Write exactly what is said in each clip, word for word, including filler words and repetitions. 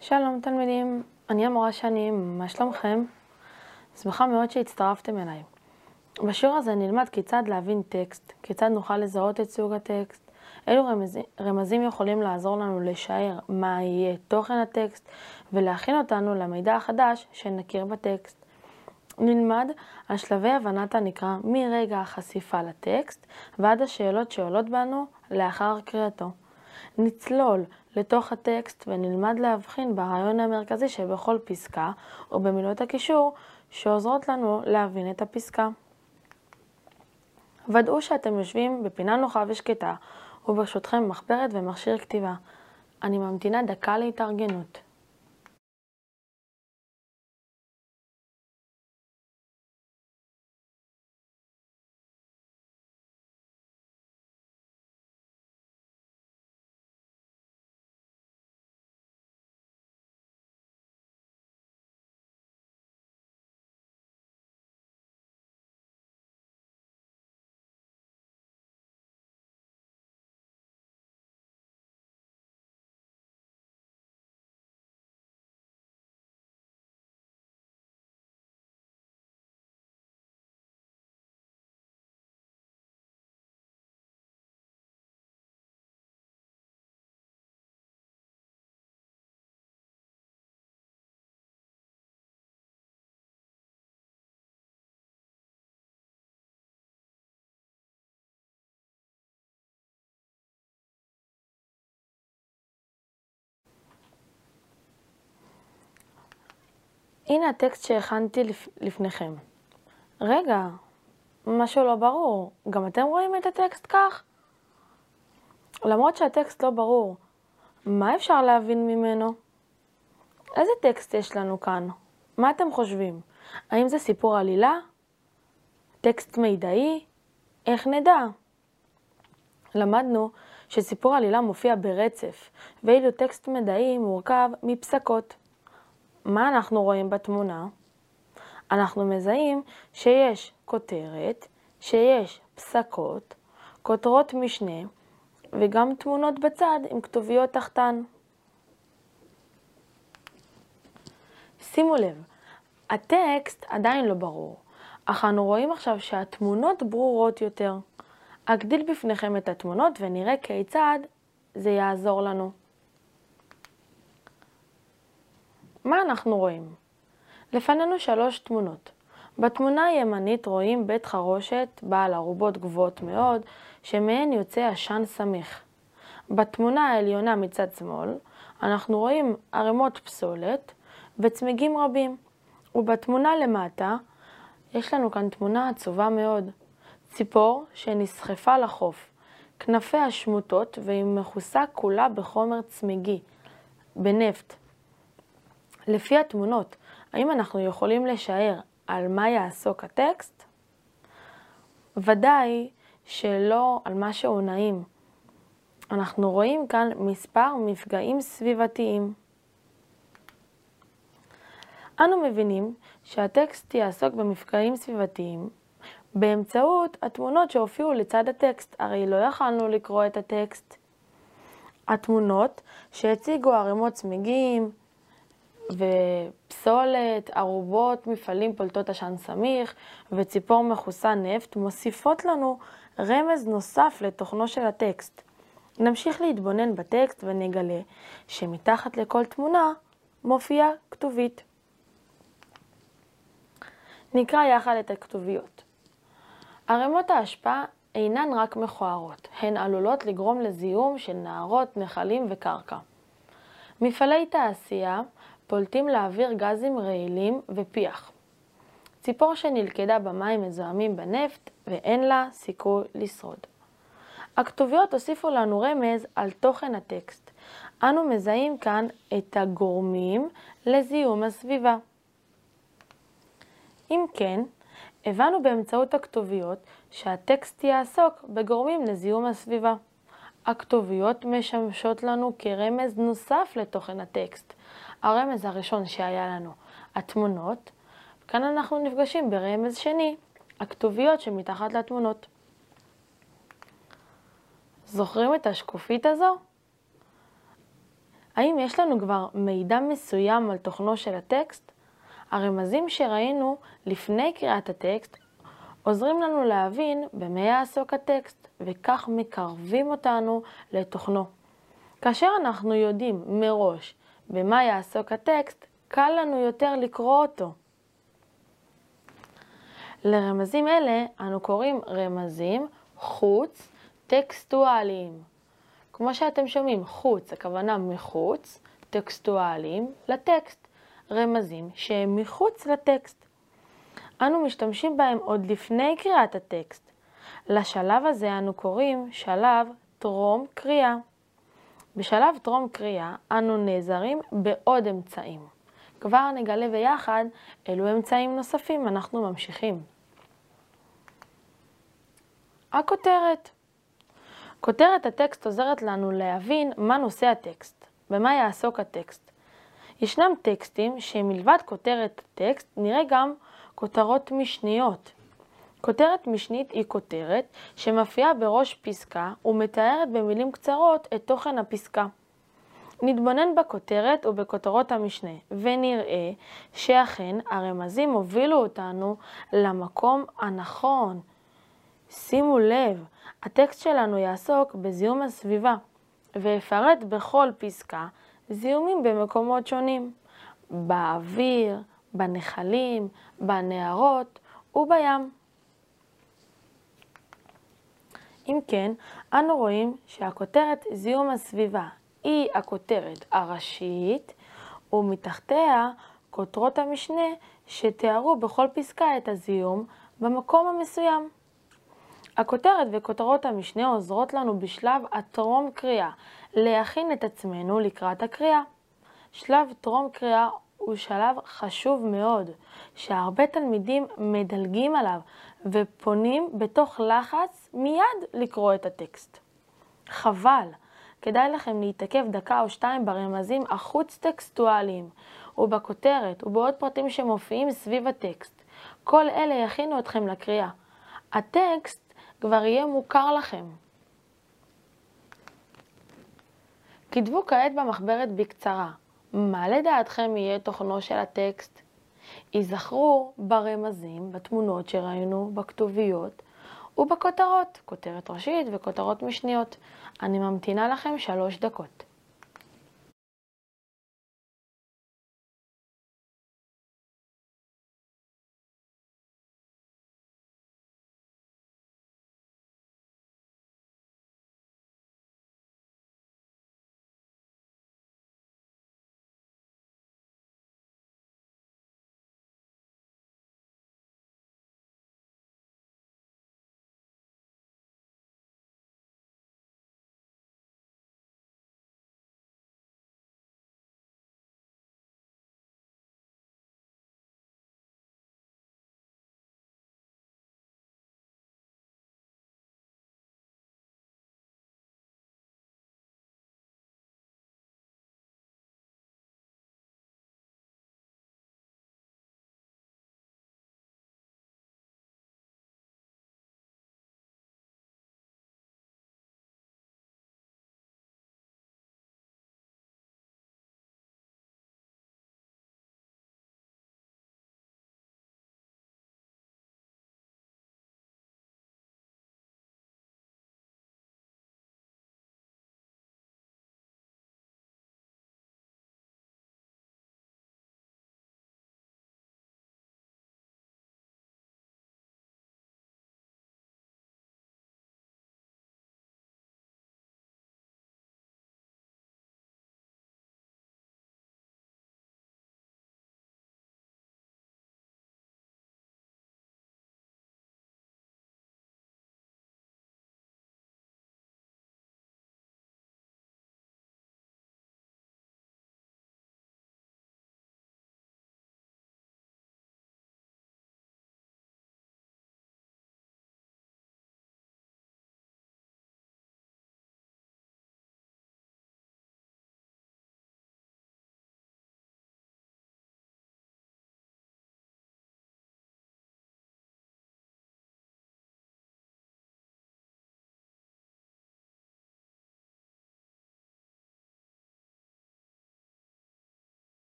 שלום תלמידים, אני המורה שני, מה שלומכם? שמחה מאוד שהצטרפתם אליי. בשיעור הזה נלמד כיצד להבין טקסט, כיצד נוכל לזהות את סוג הטקסט, אילו רמזים, רמזים יכולים לעזור לנו לשער מה יהיה תוכן הטקסט ולהכין אותנו למידע החדש שנכיר בטקסט. נלמד על שלבי הבנת הנקרא מרגע החשיפה לטקסט ועד השאלות שעולות בנו לאחר קריאתו. נצלול לתוך הטקסט ונלמד להבחין ברעיון המרכזי שבכל פסקה או במילות הקישור שעוזרות לנו להבין את הפסקה. ודאו שאתם יושבים בפינה נוחה ושקטה וברשותכם מחברת ומכשיר כתיבה. אני ממתינה דקה להתארגנות. הנה הטקסט שהכנתי לפ... לפניכם. רגע, משהו לא ברור. גם אתם רואים את הטקסט כך? למרות שהטקסט לא ברור, מה אפשר להבין ממנו? איזה טקסט יש לנו כאן? מה אתם חושבים? האם זה סיפור עלילה? טקסט מידעי? איך נדע? למדנו שסיפור עלילה מופיע ברצף, ואילו טקסט מידעי מורכב מפסקות. מה אנחנו רואים בתמונה? אנחנו מזהים שיש כותרת, שיש פסקות, כותרות משנה, וגם תמונות בצד עם כתוביות תחתן. שימו לב, הטקסט עדיין לא ברור, אך אנו רואים עכשיו שהתמונות ברורות יותר. אגדיל בפניכם את התמונות ונראה כיצד זה יעזור לנו. מה אנחנו רואים? לפנינו שלוש תמונות. בתמונה הימנית רואים בית חרושת בעל ארובות גבוהות מאוד, שמהן יוצא עשן סמיך. בתמונה העליונה מצד שמאל אנחנו רואים ערימות פסולת וצמיגים רבים. ובתמונה למטה יש לנו כאן תמונה עצובה מאוד. ציפור שנסחפה לחוף, כנפיה שמוטות והיא מכוסה כולה בחומר צמיגי, בנפט. לפי התמונות, האם אנחנו יכולים לשער על מה יעסוק הטקסט? ודאי שלא על מה שהוא נעים. אנחנו רואים כאן מספר מפגעים סביבתיים. אנו מבינים שהטקסט יעסוק במפגעים סביבתיים באמצעות התמונות שהופיעו לצד הטקסט, הרי לא יכולנו לקרוא את הטקסט. התמונות שהציגו ערימות צמיגים ופסולת, ארובות, מפעלים פולטות עשן סמיך וציפור מכוסה נפט מוסיפות לנו רמז נוסף לתוכנו של הטקסט. נמשיך להתבונן בטקסט ונגלה שמתחת לכל תמונה מופיעה כתובית. נקרא יחד את הכתוביות. ערימות האשפה אינן רק מכוערות, הן עלולות לגרום לזיהום של נהרות, נחלים וקרקע. מפעלי תעשייה פולטים לאוויר גזים רעילים ופיח. ציפור שנלכדה במים מזוהמים בנפט ואין לה סיכוי לשרוד. הכתוביות הוסיפו לנו רמז על תוכן הטקסט. אנו מזהים כאן את הגורמים לזיהום הסביבה. אם כן, הבנו באמצעות הכתוביות שהטקסט יעסוק בגורמים לזיהום הסביבה. הכתוביות משמשות לנו כרמז נוסף לתוכן הטקסט. הרמז הראשון שהיה לנו, התמונות, כאן אנחנו נפגשים ברמז שני, הכתוביות שמתחת לתמונות. זוכרים את השקופית הזו? האם יש לנו כבר מידע מסוים על תוכנו של הטקסט? הרמזים שראינו לפני קריאת הטקסט עוזרים לנו להבין במה יעסוק הטקסט, וכך מקרבים אותנו לתוכנו. כאשר אנחנו יודעים מראש במה יעסוק הטקסט, קל לנו יותר לקרוא אותו. לרמזים אלה אנו קוראים רמזים חוץ טקסטואליים. כמו שאתם שומעים, חוץ, הכוונה מחוץ, טקסטואליים לטקסט, רמזים שהם מחוץ לטקסט. אנו משתמשים בהם עוד לפני קריאת הטקסט. לשלב הזה אנו קוראים שלב טרום קריאה. בשלב טרום קריאה אנו נעזרים בעוד אמצעים. כבר נגלה ביחד אילו אמצעים נוספים. אנחנו ממשיכים. הכותרת. כותרת הטקסט עוזרת לנו להבין מה נושא הטקסט, במה יעסוק הטקסט. ישנם טקסטים שמלבד כותרת הטקסט נראה גם כותרות משניות. כותרת משנית היא כותרת שמופיעה בראש פסקה ומתארת במילים קצרות את תוכן הפסקה. נתבונן בכותרת ובכותרות המשנה ונראה שאכן הרמזים הובילו אותנו למקום הנכון. שימו לב, הטקסט שלנו יעסוק בזיהום הסביבה ויפרט בכל פסקה זיהומים במקומות שונים, באוויר, בנחלים, בנהרות ובים. אם כן, אנו רואים שהכותרת זיהום הסביבה היא הכותרת הראשית, ומתחתיה כותרות המשנה שתיארו בכל פסקה את הזיהום במקום המסוים. הכותרת וכותרות המשנה עוזרות לנו בשלב הטרום קריאה להכין את עצמנו לקראת הקריאה. שלב טרום קריאה הוא שלב חשוב מאוד, שהרבה תלמידים מדלגים עליו ופונים בתוך לחץ מיד לקרוא את הטקסט. חבל, כדאי לכם להתעכב דקה או שתיים ברמזים החוץ טקסטואליים ובכותרת ובעוד פרטים שמופיעים סביב הטקסט. כל אלה יכינו אתכם לקריאה. הטקסט כבר יהיה מוכר לכם. כתבו כעת במחברת בקצרה. מה לדעתכם יהיה תוכנו של הטקסט? ייזכרו ברמזים, בתמונות שראינו, בכתוביות ובכותרות, כותרת ראשית וכותרות משניות. אני ממתינה לכם שלוש דקות.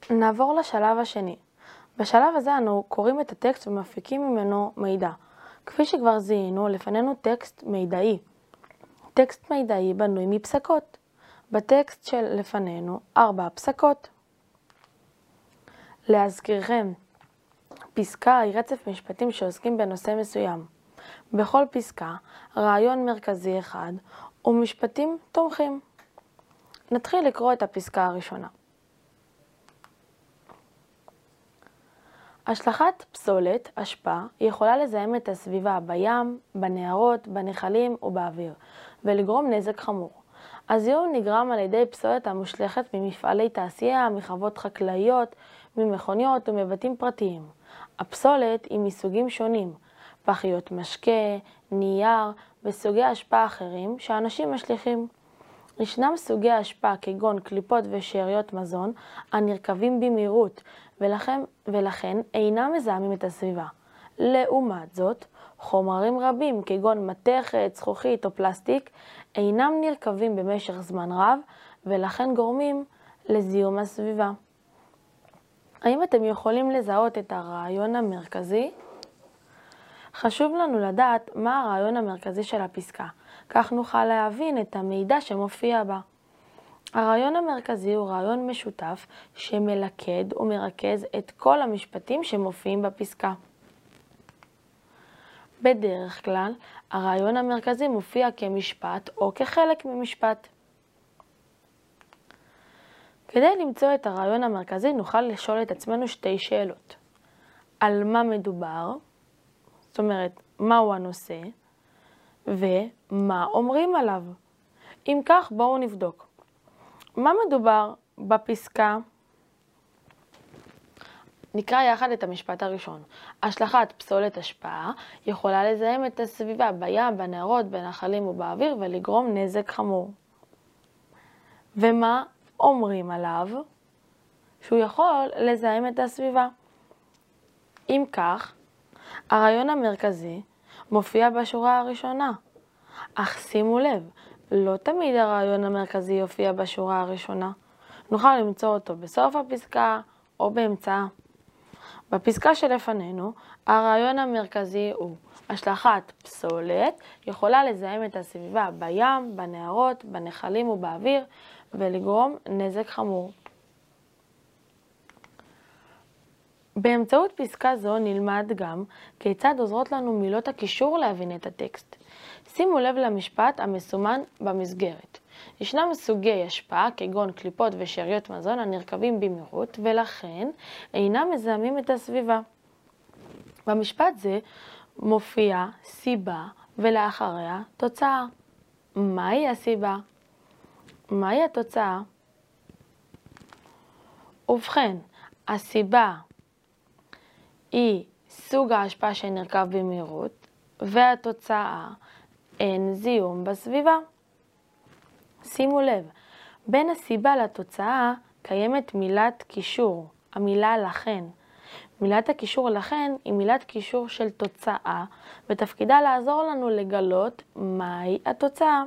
נעבור לשלב השני. בשלב הזה אנו קוראים את הטקסט ומפיקים ממנו מידע. כפי שכבר זיהינו, לפנינו טקסט מידעי. טקסט מידעי בנוי מפסקות. בטקסט של לפנינו ארבע פסקות. להזכירכם, פסקה היא רצף משפטים שעוסקים בנושא מסוים. בכל פסקה, רעיון מרכזי אחד ומשפטים תומכים. נתחיל לקרוא את הפסקה הראשונה. השלכת פסולת, אשפה, יכולה לזהם את הסביבה בים, בנהרות, בנחלים ובאוויר, ולגרום נזק חמור. הזיהום נגרם על ידי פסולת המושלכת ממפעלי תעשייה, מחוות חקלאיות, ממכוניות ומבתים פרטיים. הפסולת היא מסוגים שונים, פחיות משקה, נייר וסוגי אשפה אחרים שאנשים משליכים. ישנם סוגי אשפה כגון קליפות ושאריות מזון הנרכבים במהירות ולכן, ולכן אינם מזהמים את הסביבה. לעומת זאת, חומרים רבים כגון מתכת, זכוכית או פלסטיק אינם נרכבים במשך זמן רב ולכן גורמים לזיהום הסביבה. האם אתם יכולים לזהות את הרעיון המרכזי? חשוב לנו לדעת מה הרעיון המרכזי של הפסקה, כך נוכל להבין את המידע שמופיע בה. הרעיון המרכזי הוא רעיון משותף שמלכד ומרכז את כל המשפטים שמופיעים בפסקה. בדרך כלל, הרעיון המרכזי מופיע כמשפט או כחלק ממשפט. כדי למצוא את הרעיון המרכזי נוכל לשאול את עצמנו שתי שאלות. על מה מדובר? זאת אומרת, מהו הנושא? ומה אומרים עליו? אם כך, בואו נבדוק. מה מדובר בפסקה? נקרא יחד את המשפט הראשון. השלכת פסולת אשפה יכולה לזהם את הסביבה בים, בנהרות, בנחלים ובאוויר ולגרום נזק חמור. ומה אומרים עליו? שהוא יכול לזהם את הסביבה. אם כך, הרעיון המרכזי מופיע בשורה הראשונה. אך שימו לב, לא תמיד הרעיון המרכזי יופיע בשורה הראשונה. נוכל למצוא אותו בסוף הפסקה או באמצעה. בפסקה שלפנינו, הרעיון המרכזי הוא השלכת פסולת יכולה לזהם את הסביבה בים, בנהרות, בנחלים ובאוויר ולגרום נזק חמור. באמצעות פסקה זו נלמד גם כיצד עוזרות לנו מילות הקישור להבין את הטקסט. שימו לב למשפט המסומן במסגרת. ישנם סוגי אשפה כגון קליפות ושאריות מזון הנרכבים במהירות ולכן אינם מזהמים את הסביבה. במשפט זה מופיע סיבה ולאחריה תוצאה. מהי הסיבה? מהי התוצאה? ובכן, הסיבה היא סוג האשפה שנרכב במהירות והתוצאה אין זיהום בסביבה. שימו לב, בין הסיבה לתוצאה קיימת מילת קישור, המילה לכן. מילת הקישור לכן היא מילת קישור של תוצאה, ותפקידה לעזור לנו לגלות מהי התוצאה.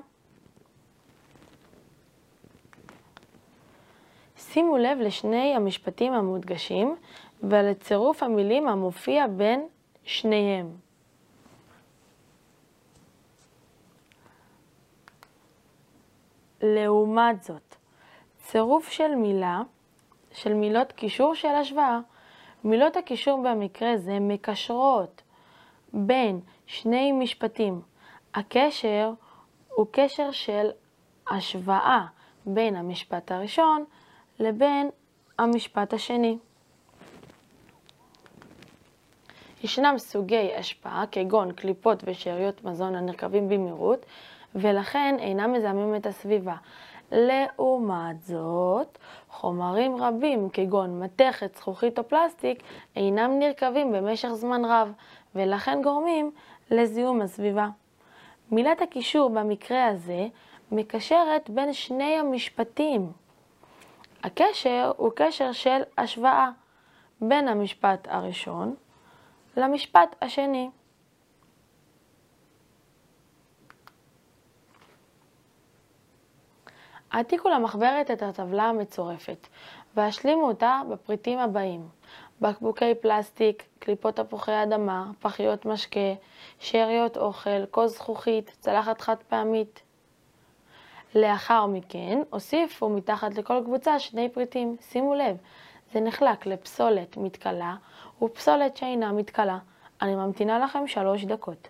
שימו לב לשני המשפטים המודגשים ולצירוף המילים המופיע בין שניהם. לעומת זאת, צירוף של מילה, של מילות קישור של השוואה. מילות הקישור במקרה זה מקשרות בין שני משפטים. הקשר הוא קשר של השוואה בין המשפט הראשון לבין המשפט השני. ישנם סוגי אשפה כגון קליפות ושאריות מזון הנרכבים במהירות ולכן אינם מזהמים את הסביבה. לעומת זאת, חומרים רבים כגון מתכת, זכוכית או פלסטיק אינם נרכבים במשך זמן רב ולכן גורמים לזיהום הסביבה. מילת הקישור במקרה הזה מקשרת בין שני המשפטים. הקשר הוא קשר של השוואה בין המשפט הראשון למשפט השני. העתיקו למחברת את הטבלה המצורפת, והשלימו אותה בפריטים הבאים: בקבוקי פלסטיק, קליפות תפוחי אדמה, פחיות משקה, שאריות אוכל, כוס זכוכית, צלחת חד פעמית. לאחר מכן הוסיפו מתחת לכל קבוצה שני פריטים. שימו לב, זה נחלק לפסולת מתכלה ופסולת שאינה מתכלה. אני ממתינה לכם שלוש דקות.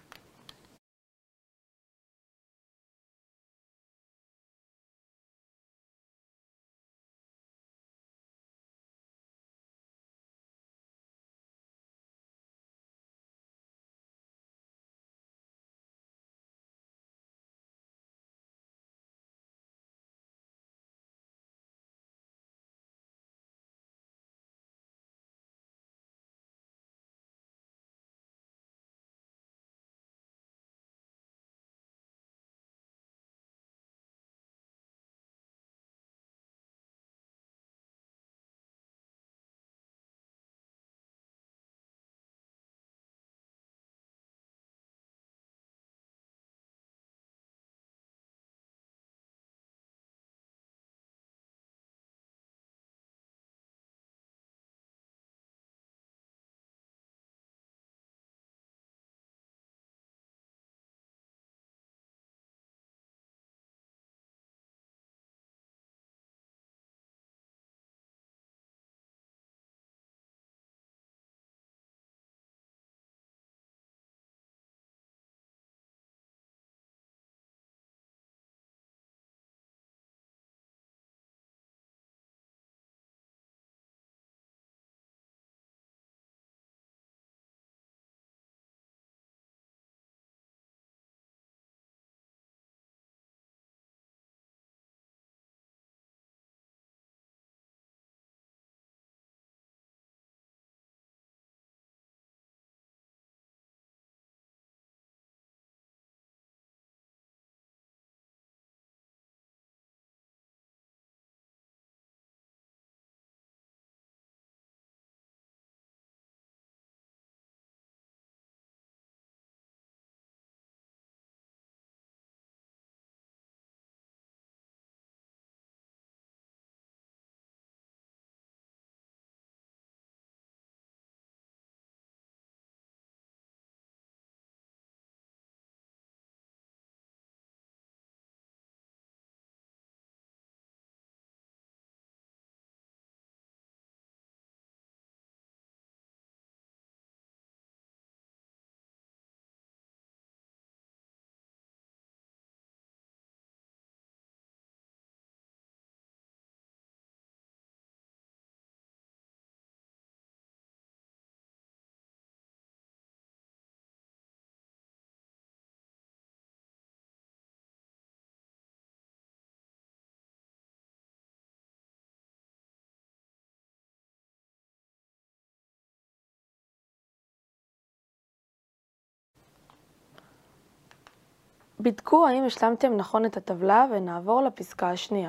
בדקו האם השלמתם נכון את הטבלה ונעבור לפסקה השנייה.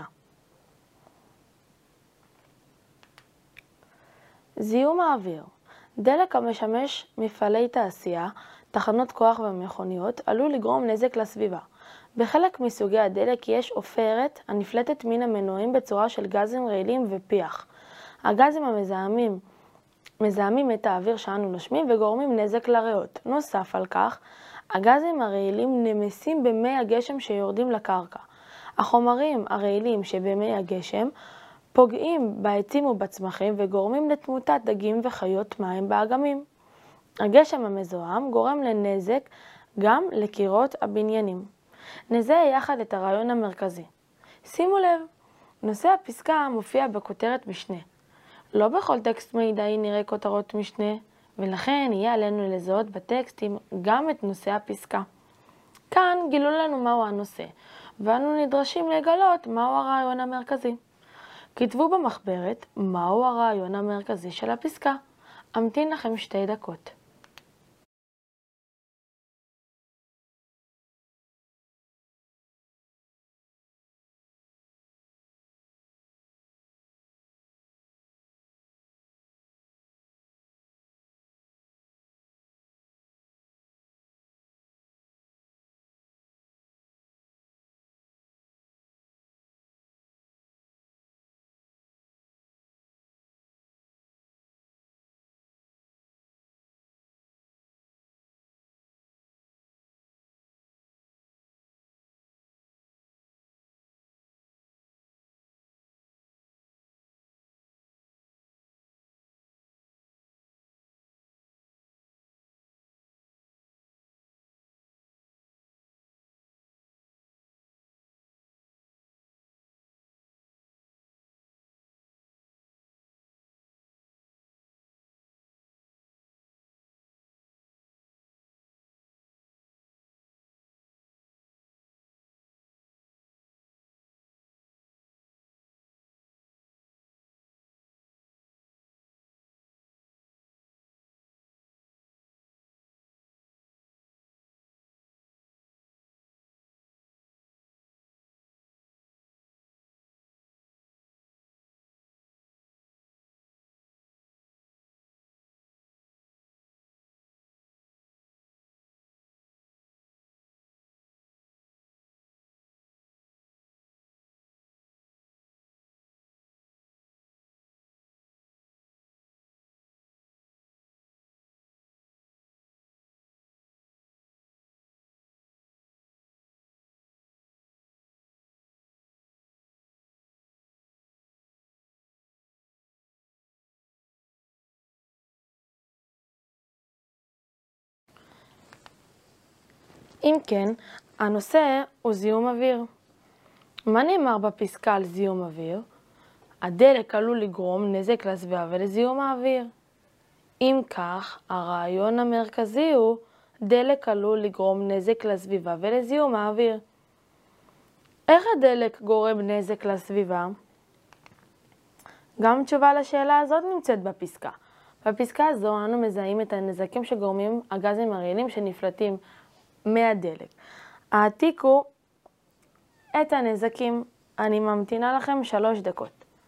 זיהום האוויר. דלק המשמש מפעלי תעשייה, תחנות כוח ומכוניות עלול לגרום נזק לסביבה. בחלק מסוגי הדלק יש עופרת הנפלטת מן המנועים בצורה של גזים רעילים ופיח. הגזים המזהמים מזהמים את האוויר שאנו נושמים וגורמים נזק לריאות. נוסף על כך, הגזים הרעילים נמסים במי הגשם שיורדים לקרקע. החומרים הרעילים שבמי הגשם פוגעים בעצים ובצמחים וגורמים לתמותת דגים וחיות מים באגמים. הגשם המזוהם גורם לנזק גם לקירות הבניינים. נזהה יחד את הרעיון המרכזי. שימו לב, נושא הפסקה מופיע בכותרת משנה. לא בכל טקסט מידעי נראה כותרות משנה, ולכן יהיה עלינו לזהות בטקסטים גם את נושא הפסקה. כאן גילו לנו מהו הנושא, ואנו נדרשים לגלות מהו הרעיון המרכזי. כתבו במחברת מהו הרעיון המרכזי של הפסקה. אמתין לכם שתי דקות. אם כן, הנושא הוא זיהום אוויר. מה נאמר בפסקה על זיהום אוויר? הדלק עלול לגרום נזק לסביבה ולזיהום האוויר. אם כך, הרעיון המרכזי הוא דלק עלול לגרום נזק לסביבה ולזיהום האוויר. איך הדלק גורם נזק לסביבה? גם תשובה לשאלה הזאת נמצאת בפסקה. בפסקה הזו אנו מזהים את הנזקים שגורמים הגזים הרעילים שנפלטים מהדלק. העתיקו את הנזקים. אני ממתינה לכם שלוש דקות.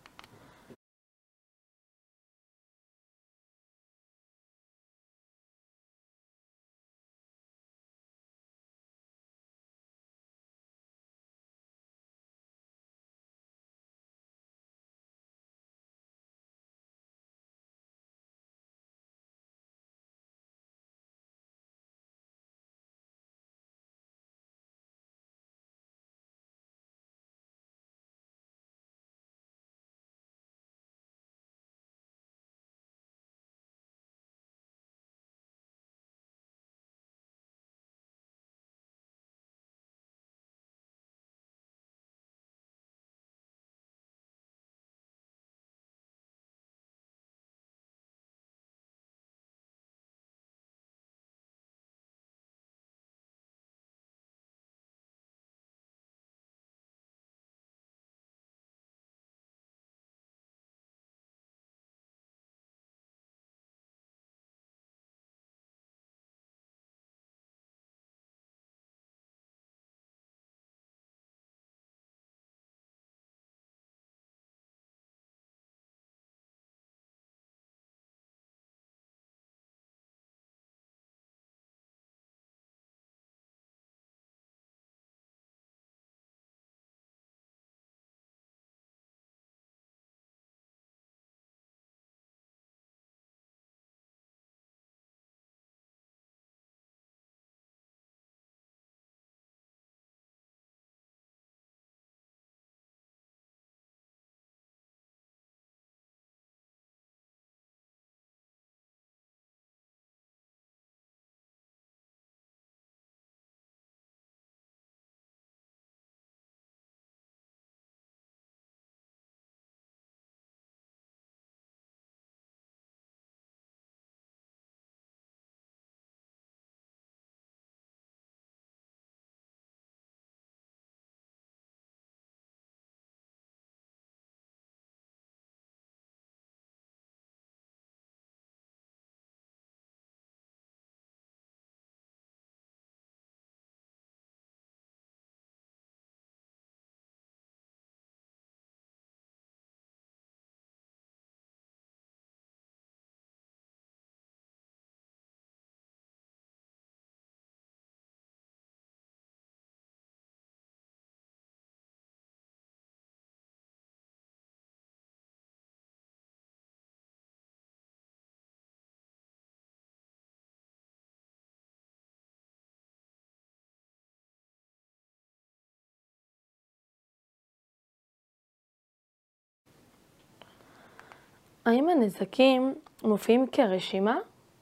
האם הנזקים מופיעים כרשימה?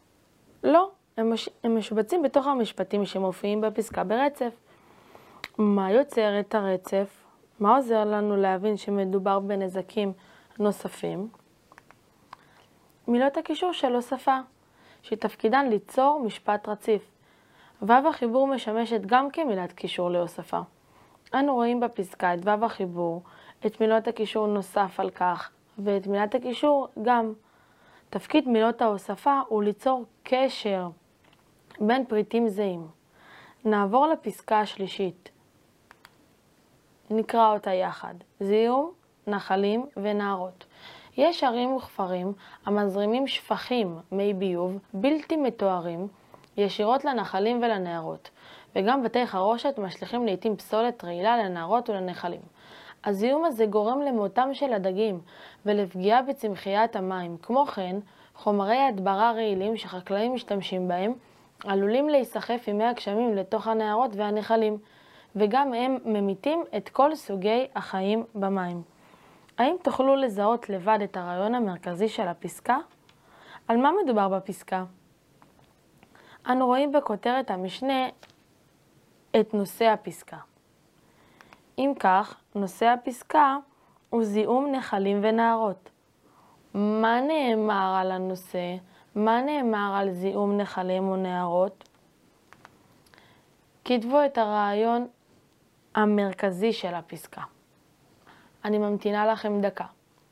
לא, הם, מש... הם משובצים בתוך המשפטים שמופיעים בפסקה ברצף. מה יוצר את הרצף? מה עוזר לנו להבין שמדובר בנזקים נוספים? מילות הקישור של הוספה, שתפקידן ליצור משפט רציף. וו החיבור משמשת גם כמילת קישור להוספה. אנו רואים בפסקה את וו החיבור, את מילות הקישור נוסף על כך, ואת מילת הקישור גם. תפקיד מילות ההוספה הוא ליצור קשר בין פריטים זהים. נעבור לפסקה השלישית. נקרא אותה יחד. זיהום, נחלים ונהרות. יש ערים וכפרים המזרימים שפכים, מי ביוב, בלתי מתוארים, ישירות לנחלים ולנהרות, וגם בתי חרושת משליכים לעתים פסולת רעילה לנהרות ולנחלים. הזיהום הזה גורם למותם של הדגים ולפגיעה בצמחיית המים. כמו כן, חומרי הדברה רעילים שחקלאים משתמשים בהם עלולים להיסחף עם מי הגשמים לתוך הנהרות והנחלים, וגם הם ממיתים את כל סוגי החיים במים. האם תוכלו לזהות לבד את הרעיון המרכזי של הפסקה? על מה מדובר בפסקה? אנו רואים בכותרת המשנה את נושא הפסקה. אם כך, נושא הפסקה הוא זיהום נחלים ונהרות. מה נאמר על הנושא? מה נאמר על זיהום נחלים ונהרות? כתבו את הרעיון המרכזי של הפסקה. אני ממתינה לכם דקה.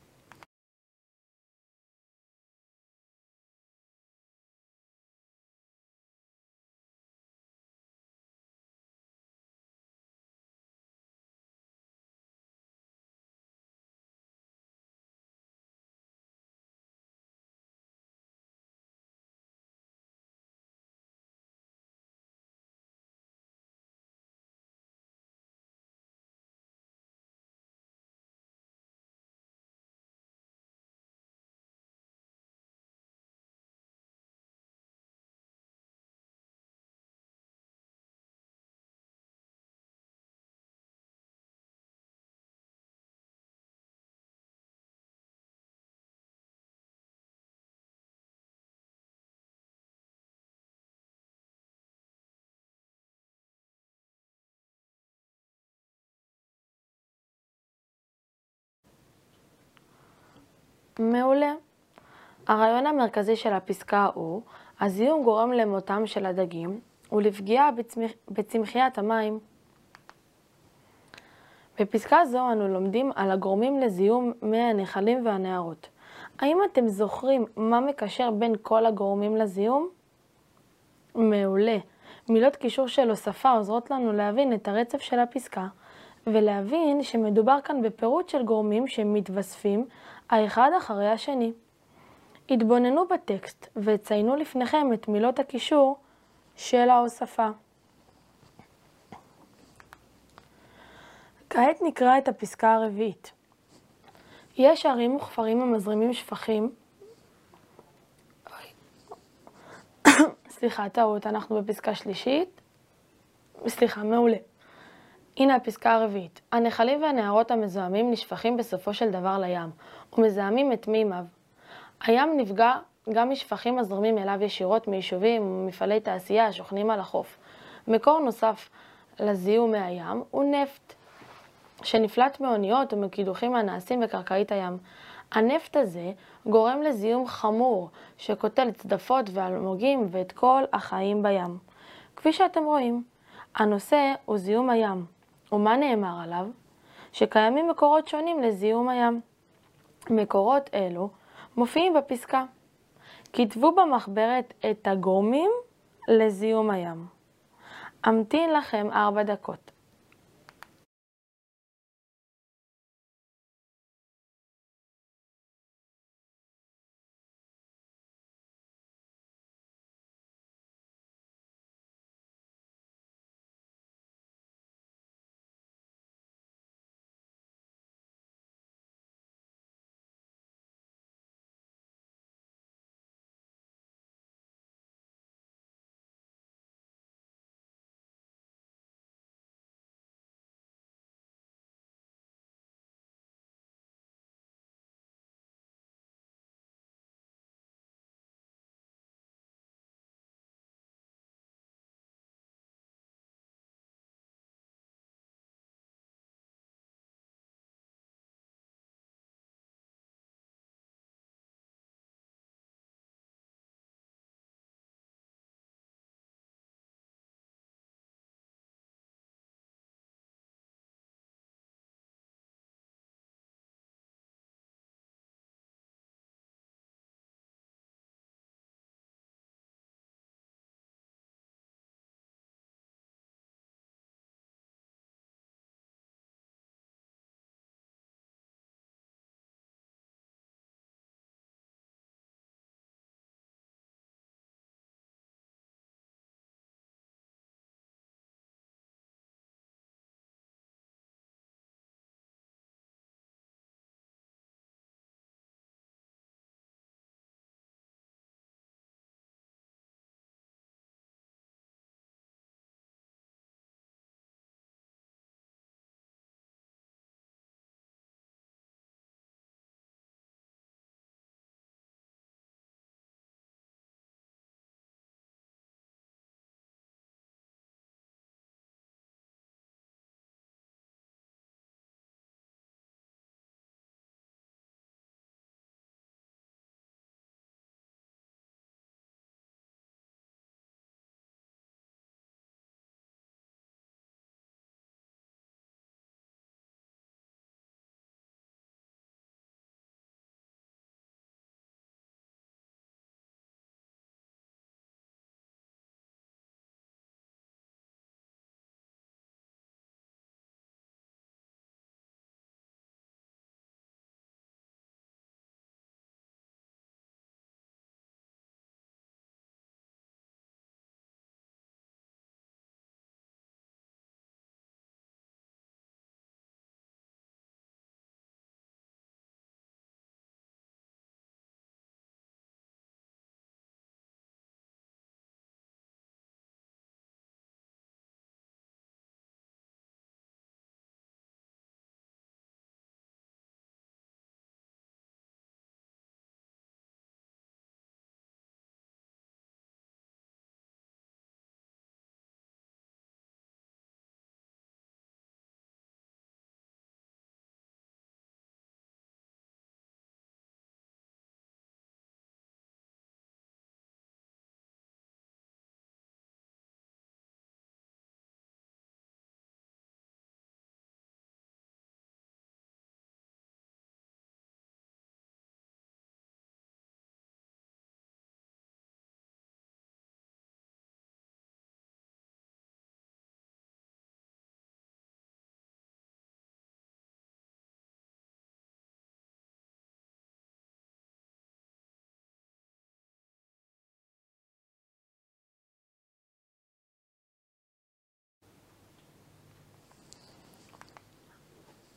מעולה. הרעיון המרכזי של הפסקה הוא, הזיהום גורם למותם של הדגים ולפגיעה בצמח... בצמחיית המים. בפסקה זו אנו לומדים על הגורמים לזיהום מי הנחלים והנהרות. האם אתם זוכרים מה מקשר בין כל הגורמים לזיהום? מעולה. מילות קישור של הוספה עוזרות לנו להבין את הרצף של הפסקה, ולהבין שמדובר כאן בפירוט של גורמים שמתווספים האחד אחרי השני. התבוננו בטקסט וציינו לפניכם את מילות הקישור של ההוספה. כעת נקרא את הפסקה הרביעית. יש ערים וכפרים המזרימים שפכים. סליחה, טעות, אנחנו בפסקה שלישית. סליחה, מעולה. הנה הפסקה הרביעית. הנחלים והנהרות המזוהמים נשפכים בסופו של דבר לים, ומזהמים את מימיו. הים נפגע גם משפכים הזורמים אליו ישירות מיישובים ומפעלי תעשייה השוכנים על החוף. מקור נוסף לזיהום מהים הוא נפט, שנפלט מאוניות ומקידוחים הנעשים בקרקעית הים. הנפט הזה גורם לזיהום חמור שקוטל צדפות ואלמוגים ואת כל החיים בים. כפי שאתם רואים, הנושא הוא זיהום הים. ומה נאמר עליו? שקיימים מקורות שונים לזיהום הים. מקורות אלו מופיעים בפסקה. כתבו במחברת את הגורמים לזיהום הים. אמתין לכם ארבע דקות.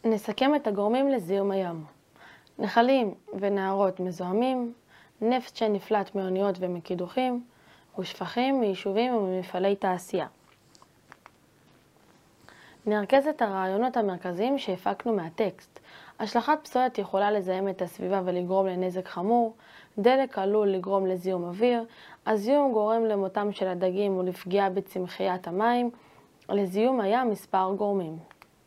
נסכם את הגורמים לזיהום הים. נחלים ונהרות מזוהמים, נפט שנפלט מאוניות ומקידוחים, ושפכים מיישובים וממפעלי תעשייה. נרכז את הרעיונות המרכזיים שהפקנו מהטקסט. השלכת פסולת יכולה לזהם את הסביבה ולגרום לנזק חמור, דלק עלול לגרום לזיהום אוויר, הזיהום גורם למותם של הדגים ולפגיעה בצמחיית המים, לזיהום הים מספר גורמים.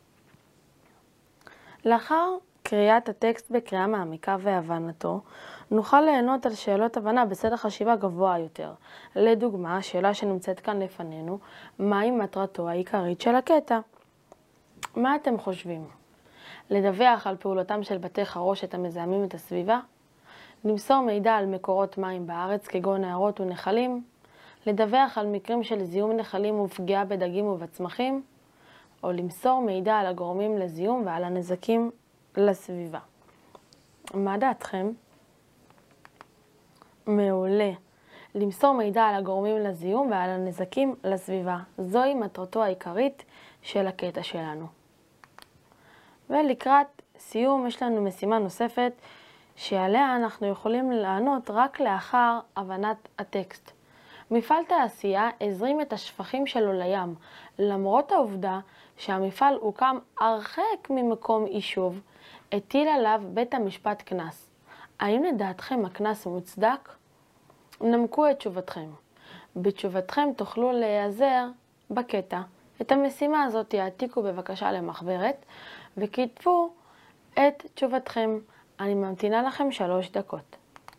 לאחר קריאת הטקסט בקריאה מעמיקה והבנתו, נוכל ליהנות על שאלות הבנה בסדר חשיבה גבוה יותר. לדוגמה, השאלה שנמצאת כאן לפנינו, מהי מטרתו העיקרית של הקטע? מה אתם חושבים? לדווח על פעולתם של בתי חרושת המזהמים את הסביבה? למסור מידע על מקורות מים בארץ כגון נהרות ונחלים? לדווח על מקרים של זיהום נחלים ופגיעה בדגים ובצמחים? או למסור מידע על הגורמים לזיהום ועל הנזקים לסביבה. מה דעתכם? מעולה. למסור מידע על הגורמים לזיהום ועל הנזקים לסביבה. זוהי מטרתו העיקרית של הקטע שלנו. ולקראת סיום יש לנו משימה נוספת שעליה אנחנו יכולים לענות רק לאחר הבנת הטקסט. מפעל תעשייה הזרים את השפכים שלו לים, למרות העובדה שהמפעל הוקם הרחק ממקום יישוב, הטיל עליו בית המשפט קנס. האם לדעתכם הקנס מוצדק? נמקו את תשובתכם. בתשובתכם תוכלו להיעזר בקטע. את המשימה הזאת תעתיקו בבקשה למחברת וכתבו את תשובתכם. אני ממתינה לכם שלוש דקות.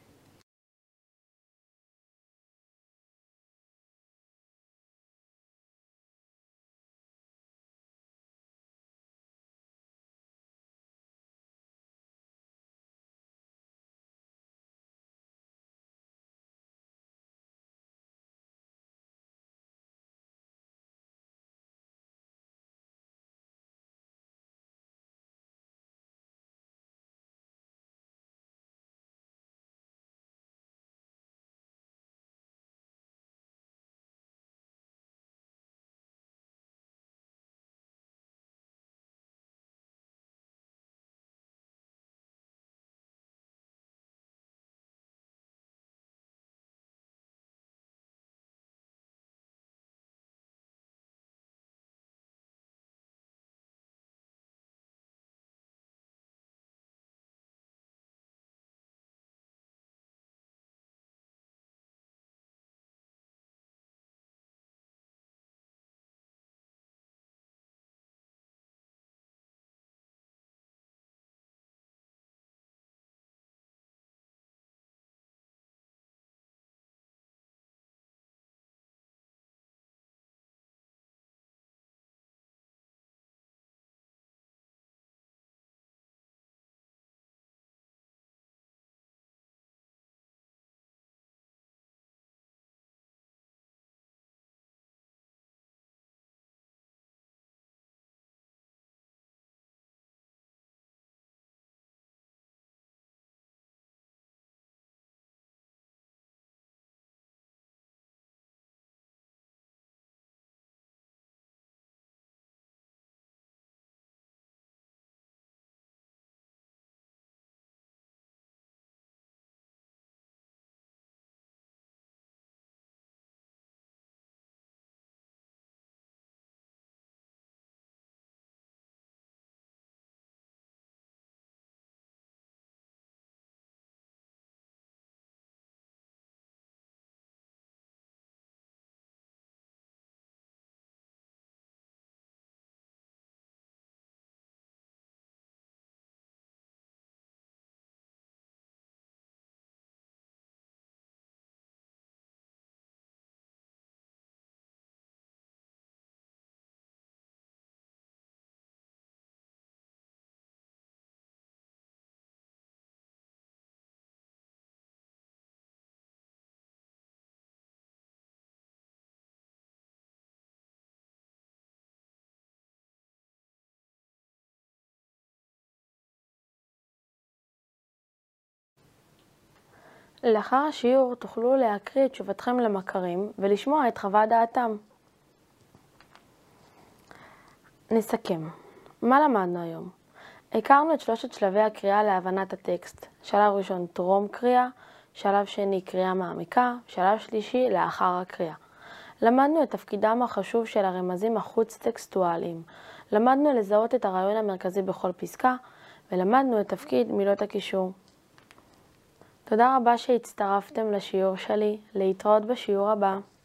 לאחר השיעור תוכלו להקריא את תשובתכם למכרים ולשמוע את חוות דעתם. נסכם. מה למדנו היום? הכרנו את שלושת שלבי הקריאה להבנת הטקסט. שלב ראשון טרום קריאה, שלב שני קריאה מעמיקה, שלב שלישי לאחר הקריאה. למדנו את תפקידם החשוב של הרמזים החוץ-טקסטואליים. למדנו לזהות את הרעיון המרכזי בכל פסקה, ולמדנו את תפקיד מילות הקישור. תודה רבה שהצטרפתם לשיעור שלי. להתראות בשיעור הבא.